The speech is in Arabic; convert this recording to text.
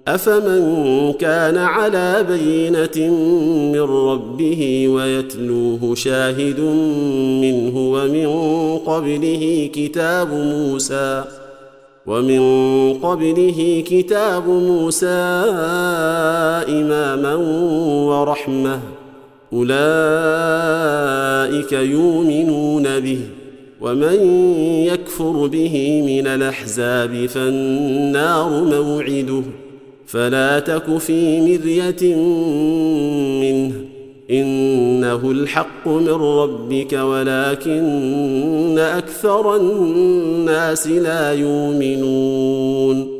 أفمن كان على بينة من ربه ويتلوه شاهد منه ومن قبله كتاب موسى إماما ورحمة أولئك يؤمنون به ومن يكفر به من الأحزاب فالنار موعده فلا تك في مرية منه إنه الحق من ربك ولكن أكثر الناس لا يؤمنون